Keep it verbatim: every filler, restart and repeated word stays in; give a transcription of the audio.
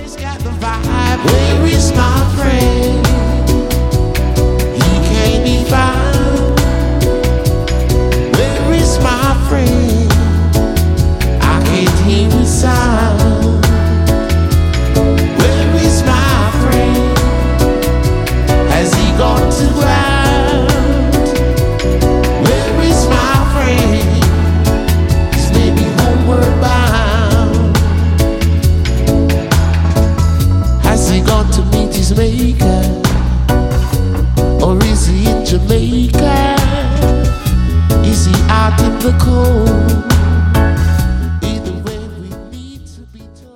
He's got the vibe. Where is my friend? He can't be found. Where is my friend? I can't hear his sound. Where is my friend? Has he gone to ground? Where is my friend? He's maybe homeward bound. Has he gone to meet his maker? Or is he in Jamaica? Is he out in the cold?